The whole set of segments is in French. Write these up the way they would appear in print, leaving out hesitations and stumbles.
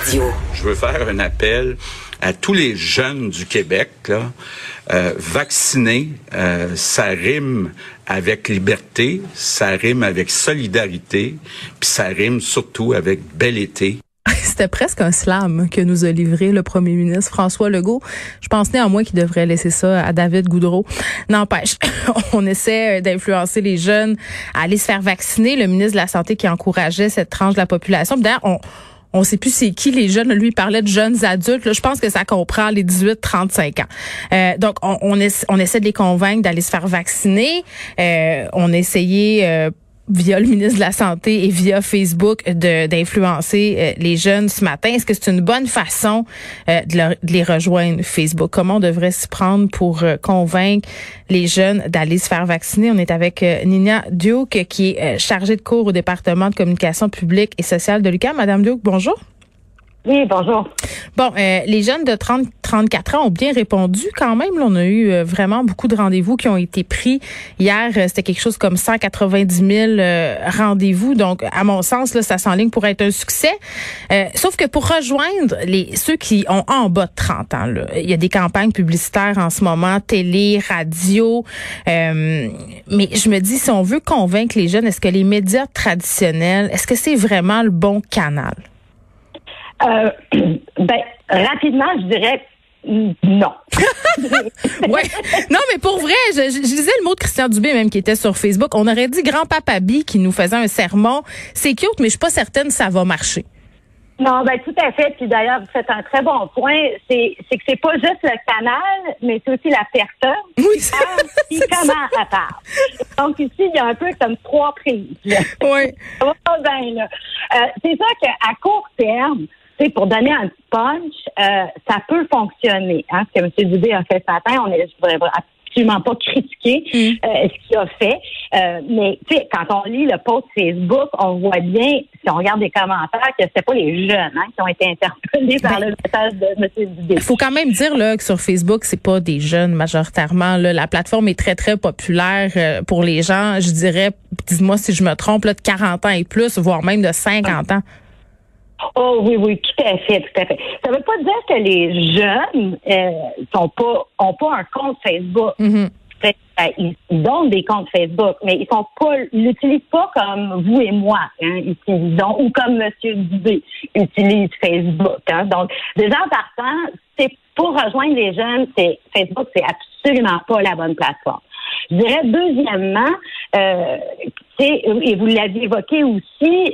Radio. Je veux faire un appel à tous les jeunes du Québec, là. Vacciner, ça rime avec liberté, ça rime avec solidarité, puis ça rime surtout avec bel été. C'était presque un slam que nous a livré le premier ministre François Legault. Je pense néanmoins qu'il devrait laisser ça à David Goudreau. N'empêche, on essaie d'influencer les jeunes à aller se faire vacciner. Le ministre de la Santé qui encourageait cette tranche de la population. D'ailleurs, on sait plus c'est qui les jeunes. Lui, il parlait de jeunes adultes. Là, je pense que ça comprend les 18-35 ans. Donc, on essaie de les convaincre d'aller se faire vacciner. On a essayé via le ministre de la Santé et via Facebook d'influencer les jeunes ce matin. Est-ce que c'est une bonne façon de les rejoindre, Facebook? Comment on devrait s'y prendre pour convaincre les jeunes d'aller se faire vacciner? On est avec Nina Duke, qui est chargée de cours au département de communication publique et sociale de l'UQAM. Madame Duke, bonjour. Oui, bonjour. Bon, les jeunes de 30-34 ans ont bien répondu quand même. Là, on a eu vraiment beaucoup de rendez-vous qui ont été pris. Hier, c'était quelque chose comme 190 000 rendez-vous. Donc, à mon sens, là, ça s'enligne pour être un succès. Sauf que pour rejoindre ceux qui ont en bas de 30 ans, là, il y a des campagnes publicitaires en ce moment, télé, radio. Mais je me dis, si on veut convaincre les jeunes, est-ce que les médias traditionnels, est-ce que c'est vraiment le bon canal? Rapidement, je dirais non. Ouais. Non, mais pour vrai, je lisais le mot de Christian Dubé même qui était sur Facebook. On aurait dit grand-papa Bi qui nous faisait un sermon. C'est cute, mais je suis pas certaine que ça va marcher. Non, tout à fait. Puis d'ailleurs, vous faites un très bon point. C'est que c'est pas juste le canal, mais c'est aussi la personne. Oui, puis comment elle parle. Donc ici, il y a un peu comme trois prises. Oui. Ça va pas bien, là. C'est ça qu'à court terme, pour donner un petit punch, ça peut fonctionner. Hein, ce que M. Dubé a fait ce matin, je voudrais absolument pas critiquer ce qu'il a fait. Mais quand on lit le post Facebook, on voit bien, si on regarde les commentaires, que c'était pas les jeunes qui ont été interpellés par le message de M. Dubé. Il faut quand même dire là que sur Facebook, c'est pas des jeunes majoritairement. Là, la plateforme est très, très populaire pour les gens. Je dirais, dis-moi si je me trompe, là, de 40 ans et plus, voire même de 50 ans. Oh oui, tout à fait. Ça veut pas dire que les jeunes ont pas un compte Facebook. Mm-hmm. Ils ont des comptes Facebook, mais ils l'utilisent pas comme vous et moi, utilisons, ou comme M. Dubé utilise Facebook. Hein. Donc, déjà en partant, c'est pour rejoindre les jeunes, Facebook, c'est absolument pas la bonne plateforme. Je dirais deuxièmement, et vous l'aviez évoqué aussi,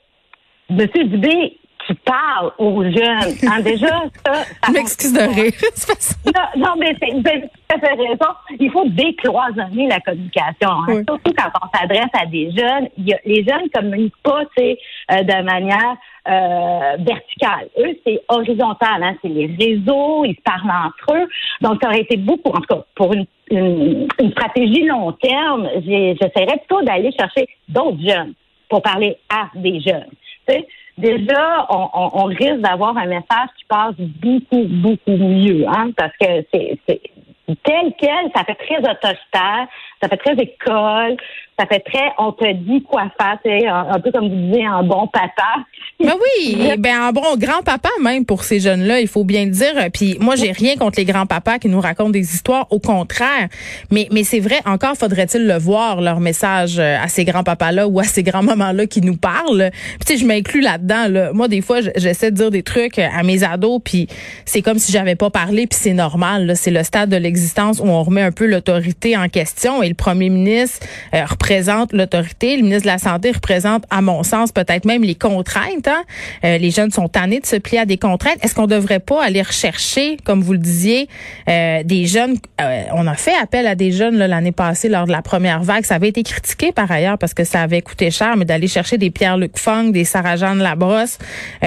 M. Dubé qui parle aux jeunes. Hein, déjà, ça je m'excuse de rire. Non, mais vous avez tout à fait raison. Il faut décloisonner la communication. Hein. Oui. Surtout quand on s'adresse à des jeunes. Les jeunes ne communiquent pas de manière verticale. Eux, c'est horizontal. Hein. C'est les réseaux, ils se parlent entre eux. Donc, ça aurait été beaucoup, en tout cas, pour une stratégie long terme, j'essaierais plutôt d'aller chercher d'autres jeunes pour parler à des jeunes. Tu sais, déjà, on risque d'avoir un message qui passe beaucoup, beaucoup mieux, hein, parce que c'est tel quel, ça fait très autoritaire, ça fait très école, ça fait très on te dit quoi faire, c'est un peu comme vous disiez, un bon papa. Ben oui, un bon grand-papa même pour ces jeunes-là, il faut bien le dire. Puis moi, j'ai rien contre les grands-papas qui nous racontent des histoires, au contraire. Mais c'est vrai, encore faudrait-il le voir, leur message à ces grands-papas-là ou à ces grands-mamans-là qui nous parlent. Puis tu sais, je m'inclus là-dedans. Là. Moi, des fois, j'essaie de dire des trucs à mes ados, puis c'est comme si j'avais pas parlé, puis c'est normal. Là. C'est le stade de l'existence où on remet un peu l'autorité en question. Et le premier ministre représente l'autorité. Le ministre de la Santé représente, à mon sens, peut-être même les contraintes. Hein? Les jeunes sont tannés de se plier à des contraintes. Est-ce qu'on devrait pas aller rechercher, comme vous le disiez, des jeunes? On a fait appel à des jeunes là, l'année passée lors de la première vague. Ça avait été critiqué par ailleurs parce que ça avait coûté cher, mais d'aller chercher des Pierre-Luc Funk, des Sarah-Jeanne Labrosse,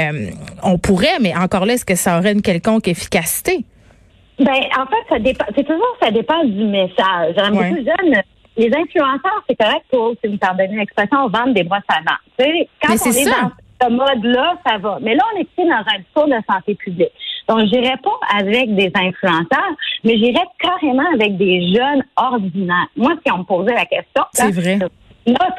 on pourrait, mais encore là, est-ce que ça aurait une quelconque efficacité? En fait, ça dépend du message. Ouais. Beaucoup de jeunes, les influenceurs, c'est correct pour, si vous me pardonnez l'expression, vendre des brosses à dents. Tu sais, quand on est dans ce mode-là, ça va. Mais là, on est ici dans un discours de santé publique. Donc, j'irais pas avec des influenceurs, mais j'irais carrément avec des jeunes ordinaires. Moi, si on me posait la question, c'est vrai. Là, toi, qu'est-ce que tu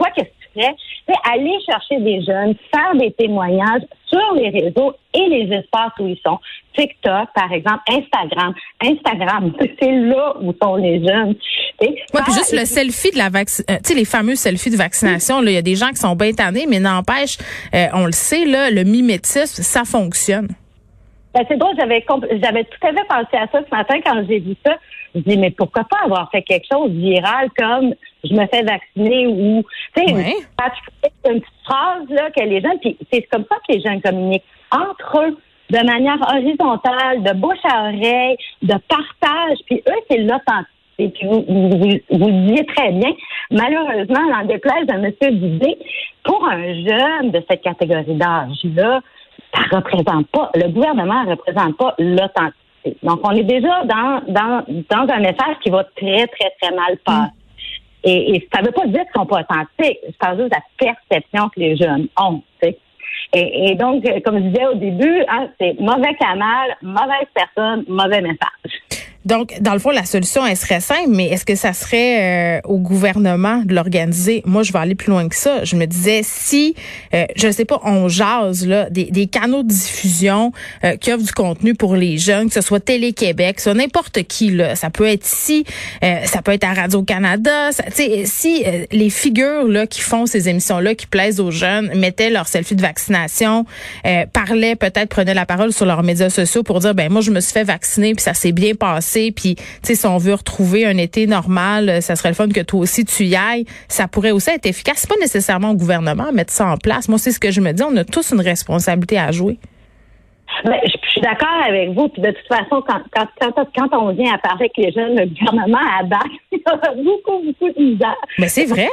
ferais, c'est aller chercher des jeunes, faire des témoignages sur les réseaux et les espaces où ils sont. TikTok, par exemple, Instagram, c'est là où sont les jeunes. Oui, puis juste le selfie de la tu sais, les fameux selfies de vaccination, là, il y a des gens qui sont bien tannés, mais n'empêche, on le sait, là, le mimétisme, ça fonctionne. Ben, c'est drôle, j'avais tout à fait pensé à ça ce matin quand j'ai vu ça. Je dis, mais pourquoi pas avoir fait quelque chose de viral comme je me fais vacciner ou, tu sais, une petite phrase, là, que les jeunes, puis c'est comme ça que les jeunes communiquent entre eux, de manière horizontale, de bouche à oreille, de partage, puis eux, c'est l'authenticité. Et puis vous le disiez très bien, malheureusement, dans le déplaise de M. Dubé, pour un jeune de cette catégorie d'âge-là, ça représente pas, le gouvernement ne représente pas l'authenticité. Donc, on est déjà dans un message qui va très, très, très mal passer. Et ça ne veut pas dire qu'ils sont pas authentiques. Je parle juste de la perception que les jeunes ont, tu sais. Et donc, comme je disais au début, c'est mauvais canal, mauvaise personne, mauvais message. Donc, dans le fond, la solution, elle serait simple, mais est-ce que ça serait au gouvernement de l'organiser? Moi, je vais aller plus loin que ça. Je me disais, si, je sais pas, on jase là des canaux de diffusion qui offrent du contenu pour les jeunes, que ce soit Télé-Québec, que ce soit n'importe qui, là. Ça peut être ici, ça peut être à Radio-Canada. Tu sais, si les figures là qui font ces émissions-là, qui plaisent aux jeunes, mettaient leur selfie de vaccination, parlaient, peut-être prenaient la parole sur leurs médias sociaux pour dire, ben moi, je me suis fait vacciner, puis ça s'est bien passé. Puis, tu sais, si on veut retrouver un été normal, ça serait le fun que toi aussi tu y ailles. Ça pourrait aussi être efficace. C'est pas nécessairement au gouvernement à mettre ça en place. Moi, c'est ce que je me dis. On a tous une responsabilité à jouer. Ben, je suis d'accord avec vous. Puis de toute façon, quand on vient à parler avec les jeunes, le gouvernement abat. Il y a beaucoup de misère. Mais c'est vrai.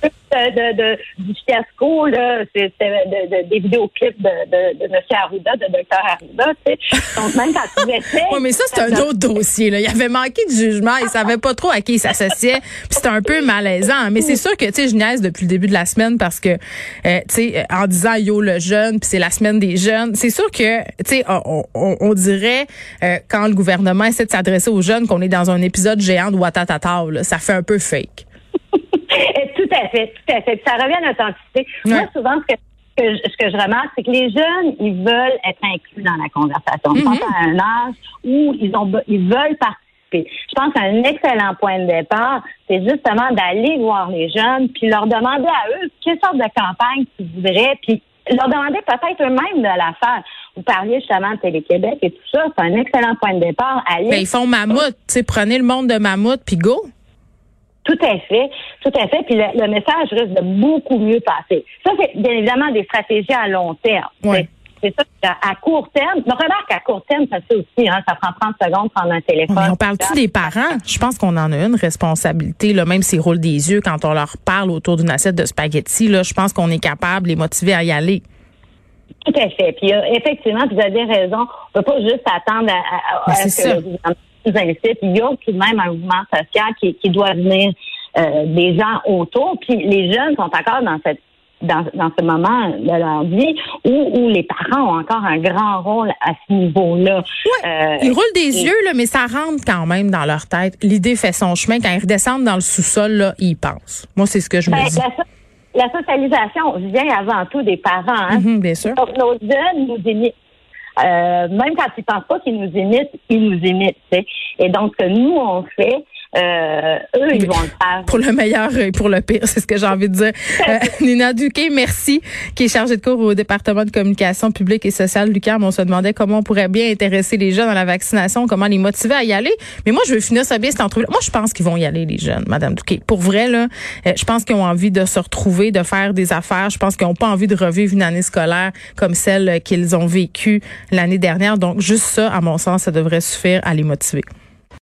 Du fiasco, là, c'est des vidéoclips de M. Arruda, de Dr. Arruda, tu sais. Donc, même quand tu étais... Oui, mais ça, c'est un autre dossier, là. Il avait manqué de jugement. Il savait pas trop à qui il s'associait. Puis c'était un peu malaisant. Mais c'est sûr que, tu sais, je niaise depuis le début de la semaine parce que, tu sais, en disant yo le jeune, puis c'est la semaine des jeunes, c'est sûr que, tu sais, on dirait, quand le gouvernement essaie de s'adresser aux jeunes, qu'on est dans un épisode géant de Ouattatata, là. Ça fait un peu fake. Tout à fait. Ça revient à l'authenticité. Ouais. Moi, souvent, ce que je remarque, c'est que les jeunes, ils veulent être inclus dans la conversation. Je pense à un âge où ils veulent participer. Je pense qu'un excellent point de départ, c'est justement d'aller voir les jeunes, puis leur demander à eux quelle sorte de campagne ils voudraient, puis leur demander peut-être eux-mêmes de la faire. Vous parliez justement de Télé-Québec et tout ça, c'est un excellent point de départ. Mais ils font mammouth, tu sais, prenez le monde de mammouth, puis go. Tout à fait. Puis le message risque de beaucoup mieux passer. Ça, c'est bien évidemment des stratégies à long terme. Ouais. C'est ça, à court terme. Mais remarque, à court terme, ça se fait aussi, ça prend 30 secondes prendre un téléphone. Mais on parle-tu des parents? Je pense qu'on en a une responsabilité, là, même s'ils roulent des yeux quand on leur parle autour d'une assiette de spaghettis, là, je pense qu'on est capable de les motiver à y aller. Tout à fait. Puis effectivement, vous avez raison. On peut pas juste attendre à ce que le gouvernement nous incite. Il y a tout de même un mouvement social qui doit venir des gens autour. Puis les jeunes sont encore dans ce moment de leur vie où les parents ont encore un grand rôle à ce niveau-là. Ouais, ils roulent des yeux, là, mais ça rentre quand même dans leur tête. L'idée fait son chemin. Quand ils redescendent dans le sous-sol, là, ils y pensent. Moi, c'est ce que je me dis. La socialisation vient avant tout des parents. Bien sûr. Donc, nos jeunes nous imitent. Même quand ils pensent pas qu'ils nous imitent, ils nous imitent. T'sais. Et donc, ce que nous, on fait, eux, ils vont le faire. Pour le meilleur et pour le pire, c'est ce que j'ai envie de dire. Nina Duquet, merci, qui est chargée de cours au département de communication publique et sociale l'UQAM. On se demandait comment on pourrait bien intéresser les jeunes à la vaccination, comment les motiver à y aller. Mais moi, je veux finir ça bien, cette entrevue. Moi, je pense qu'ils vont y aller, les jeunes, Madame Duquet. Pour vrai, là, je pense qu'ils ont envie de se retrouver, de faire des affaires. Je pense qu'ils n'ont pas envie de revivre une année scolaire comme celle qu'ils ont vécue l'année dernière. Donc, juste ça, à mon sens, ça devrait suffire à les motiver.